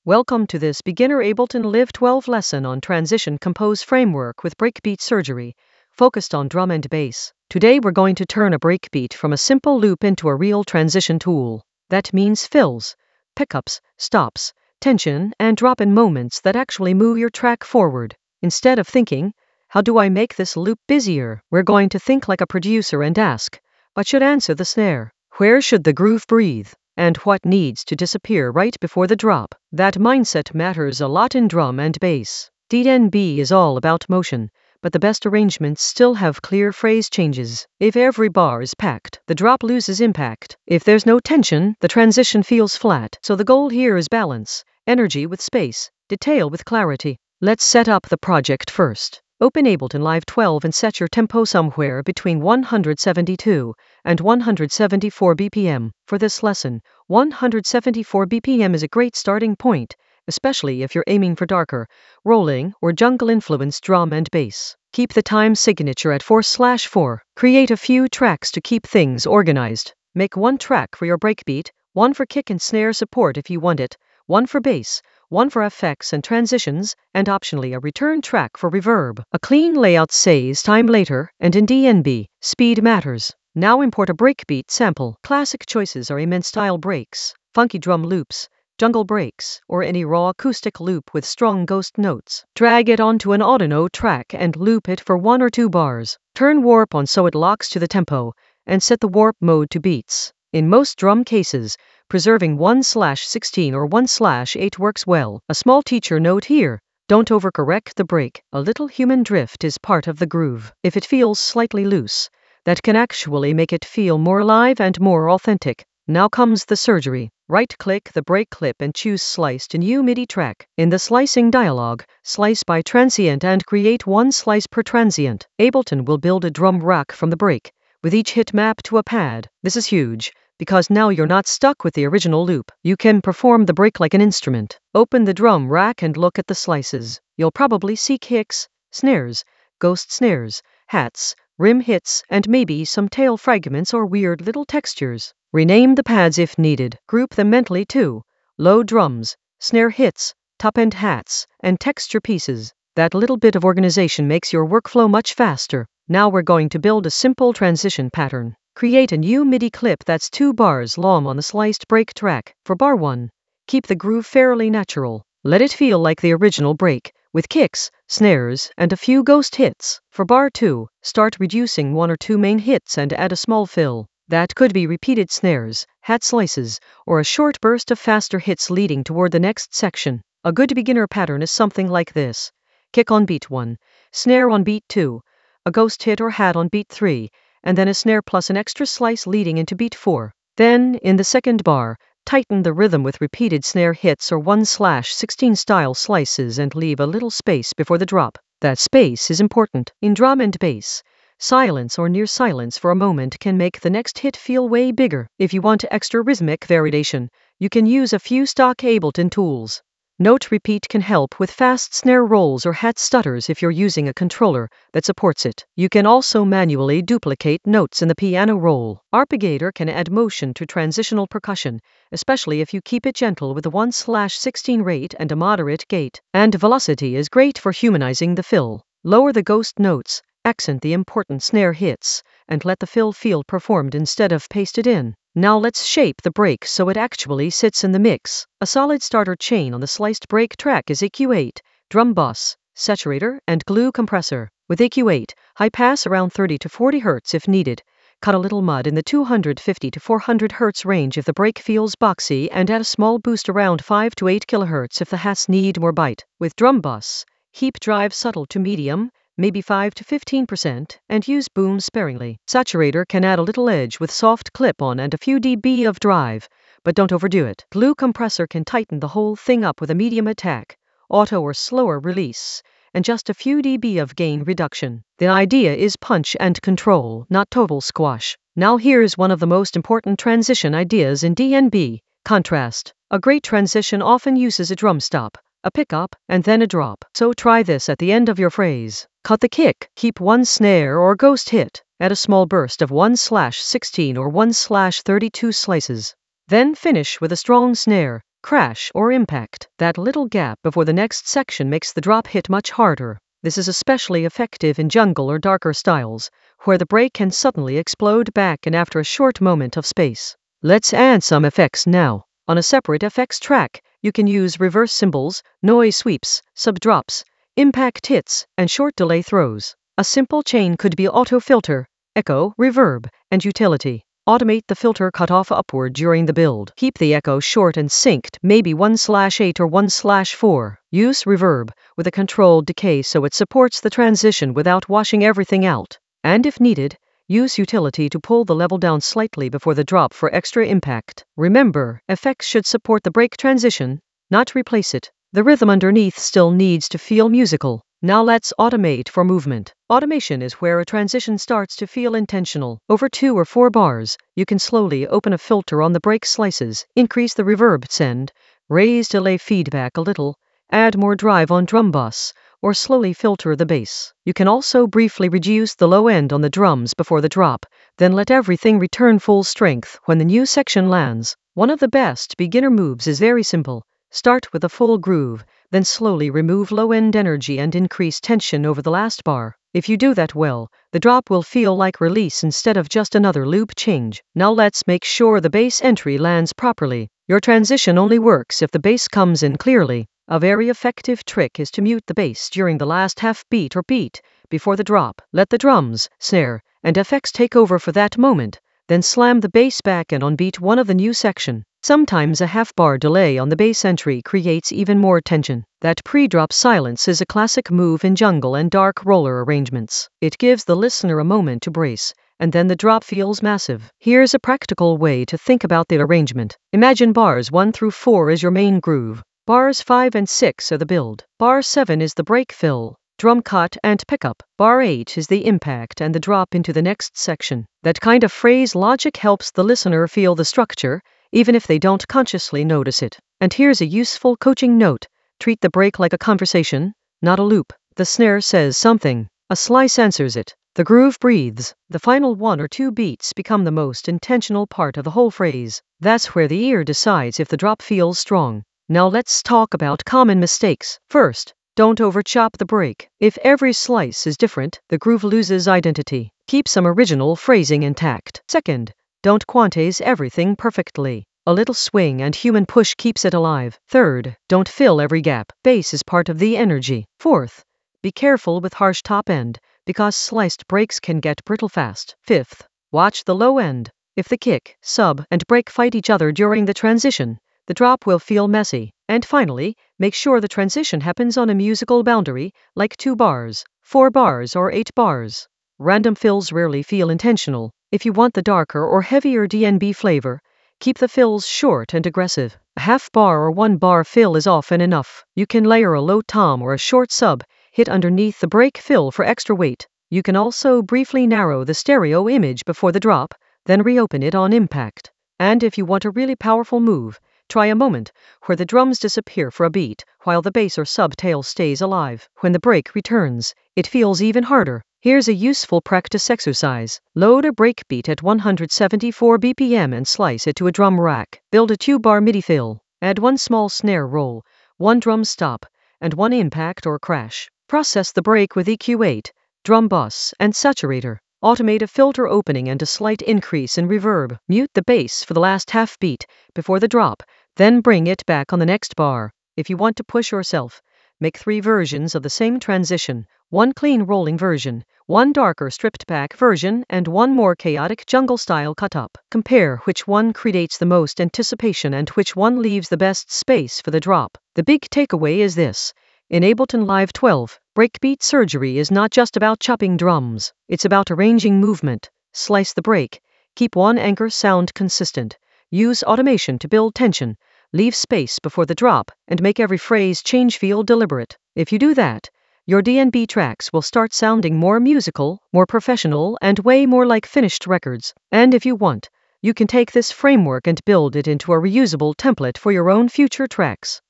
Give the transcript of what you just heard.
Welcome to this beginner Ableton Live 12 lesson on Transition Compose Framework with Breakbeat Surgery, focused on drum and bass. Today we're going to turn a breakbeat from a simple loop into a real transition tool. That means fills, pickups, stops, tension, and drop in moments that actually move your track forward. Instead of thinking, how do I make this loop busier? We're going to think like a producer and ask, what should answer the snare? Where should the groove breathe? And what needs to disappear right before the drop? That mindset matters a lot in drum and bass. DNB is all about motion, but the best arrangements still have clear phrase changes. If every bar is packed, the drop loses impact. If there's no tension, the transition feels flat. So the goal here is balance, energy with space, detail with clarity. Let's set up the project first. Open Ableton Live 12 and set your tempo somewhere between 172 and 174 BPM. For this lesson, 174 BPM is a great starting point, especially if you're aiming for darker, rolling, or jungle-influenced drum and bass. Keep the time signature at 4/4. Create a few tracks to keep things organized. Make one track for your breakbeat, one for kick and snare support if you want it, one for bass, one for effects and transitions, and optionally a return track for reverb. A clean layout saves time later, and in DNB, speed matters. Now import a breakbeat sample. Classic choices are immense-style breaks, funky drum loops, jungle breaks, or any raw acoustic loop with strong ghost notes. Drag it onto an Audino track and loop it for 1 or 2 bars. Turn warp on so it locks to the tempo, and set the warp mode to beats. In most drum cases, preserving 1/16 or 1/8 works well. A small teacher note here: don't overcorrect the break. A little human drift is part of the groove. If it feels slightly loose, that can actually make it feel more alive and more authentic. Now comes the surgery. Right-click the break clip and choose Slice to new MIDI track. In the slicing dialog, slice by transient and create 1 slice per transient. Ableton will build a drum rack from the break, with each hit mapped to a pad. This is huge, because now you're not stuck with the original loop. You can perform the break like an instrument. Open the drum rack and look at the slices. You'll probably see kicks, snares, ghost snares, hats, rim hits, and maybe some tail fragments or weird little textures. Rename the pads if needed. Group them mentally too: low drums, snare hits, top-end hats, and texture pieces. That little bit of organization makes your workflow much faster. Now we're going to build a simple transition pattern. Create a new MIDI clip that's 2 bars long on the sliced break track. For bar 1, keep the groove fairly natural. Let it feel like the original break, with kicks, snares, and a few ghost hits. For bar 2, start reducing 1 or 2 main hits and add a small fill. That could be repeated snares, hat slices, or a short burst of faster hits leading toward the next section. A good beginner pattern is something like this: kick on beat 1, snare on beat 2, a ghost hit or hat on beat 3, and then a snare plus an extra slice leading into beat 4. Then, in the second bar, tighten the rhythm with repeated snare hits or 1/16 style slices and leave a little space before the drop. That space is important. In drum and bass, silence or near silence for a moment can make the next hit feel way bigger. If you want extra rhythmic variation, you can use a few stock Ableton tools. Note repeat can help with fast snare rolls or hat stutters if you're using a controller that supports it. You can also manually duplicate notes in the piano roll. Arpeggiator can add motion to transitional percussion, especially if you keep it gentle with a 1/16 rate and a moderate gate. And velocity is great for humanizing the fill. Lower the ghost notes, accent the important snare hits, and let the fill feel performed instead of pasted in. Now let's shape the break so it actually sits in the mix. A solid starter chain on the sliced break track is EQ8, drum bus, saturator, and glue compressor. With EQ8, high pass around 30 to 40 Hz if needed. Cut a little mud in the 250 to 400 Hz range if the break feels boxy, and add a small boost around 5 to 8 kHz if the hats need more bite. With drum bus, keep drive subtle to medium, maybe 5 to 15%, and use boom sparingly. Saturator can add a little edge with soft clip-on and a few dB of drive, but don't overdo it. Glue compressor can tighten the whole thing up with a medium attack, auto or slower release, and just a few dB of gain reduction. The idea is punch and control, not total squash. Now here's one of the most important transition ideas in DNB: contrast. A great transition often uses a drum stop, a pickup, and then a drop. So try this at the end of your phrase. Cut the kick, keep 1 snare or ghost hit, add a small burst of 1/16 or 1/32 slices. Then finish with a strong snare, crash, or impact. That little gap before the next section makes the drop hit much harder. This is especially effective in jungle or darker styles, where the break can suddenly explode back and after a short moment of space. Let's add some effects now. On a separate effects track, you can use reverse cymbals, noise sweeps, sub-drops, impact hits, and short delay throws. A simple chain could be auto filter, echo, reverb, and utility. Automate the filter cutoff upward during the build. Keep the echo short and synced, maybe 1/8 or 1/4. Use reverb with a controlled decay so it supports the transition without washing everything out. And if needed, use utility to pull the level down slightly before the drop for extra impact. Remember, effects should support the break transition, not replace it. The rhythm underneath still needs to feel musical. Now let's automate for movement. Automation is where a transition starts to feel intentional. Over 2 or 4 bars, you can slowly open a filter on the break slices, increase the reverb send, raise delay feedback a little, add more drive on drum bus, or slowly filter the bass. You can also briefly reduce the low end on the drums before the drop, then let everything return full strength when the new section lands. One of the best beginner moves is very simple. Start with a full groove, then slowly remove low-end energy and increase tension over the last bar. If you do that well, the drop will feel like release instead of just another loop change. Now let's make sure the bass entry lands properly. Your transition only works if the bass comes in clearly. A very effective trick is to mute the bass during the last half beat or beat before the drop. Let the drums, snare, and effects take over for that moment, then slam the bass back in on beat 1 of the new section. Sometimes a half-bar delay on the bass entry creates even more tension. That pre-drop silence is a classic move in jungle and dark roller arrangements. It gives the listener a moment to brace, and then the drop feels massive. Here's a practical way to think about the arrangement. Imagine bars 1 through 4 as your main groove. Bars 5 and 6 are the build. Bar 7 is the break fill, drum cut and pickup. Bar 8 is the impact and the drop into the next section. That kind of phrase logic helps the listener feel the structure, even if they don't consciously notice it. And here's a useful coaching note. Treat the break like a conversation, not a loop. The snare says something. A slice answers it. The groove breathes. The final 1 or 2 beats become the most intentional part of the whole phrase. That's where the ear decides if the drop feels strong. Now let's talk about common mistakes. First, don't overchop the break. If every slice is different, the groove loses identity. Keep some original phrasing intact. Second, don't quantize everything perfectly. A little swing and human push keeps it alive. Third, don't fill every gap. Bass is part of the energy. Fourth, be careful with harsh top end, because sliced breaks can get brittle fast. Fifth, watch the low end. If the kick, sub, and break fight each other during the transition, the drop will feel messy. And finally, make sure the transition happens on a musical boundary, like 2 bars, 4 bars, or 8 bars. Random fills rarely feel intentional. If you want the darker or heavier DnB flavor, keep the fills short and aggressive. A half bar or 1 bar fill is often enough. You can layer a low tom or a short sub hit underneath the break fill for extra weight. You can also briefly narrow the stereo image before the drop, then reopen it on impact. And if you want a really powerful move, try a moment where the drums disappear for a beat while the bass or sub tail stays alive. When the break returns, it feels even harder. Here's a useful practice exercise. Load a break beat at 174 BPM and slice it to a drum rack. Build a 2-bar MIDI fill. Add 1 small snare roll, 1 drum stop, and 1 impact or crash. Process the break with EQ8, drum bus, and saturator. Automate a filter opening and a slight increase in reverb. Mute the bass for the last half beat before the drop, then bring it back on the next bar. If you want to push yourself, make 3 versions of the same transition, 1 clean rolling version, 1 darker stripped back version, and 1 more chaotic jungle style cut up. Compare which one creates the most anticipation and which one leaves the best space for the drop. The big takeaway is this. In Ableton Live 12, breakbeat surgery is not just about chopping drums. It's about arranging movement. Slice the break. Keep one anchor sound consistent. Use automation to build tension. Leave space before the drop, and make every phrase change feel deliberate. If you do that, your DnB tracks will start sounding more musical, more professional, and way more like finished records. And if you want, you can take this framework and build it into a reusable template for your own future tracks.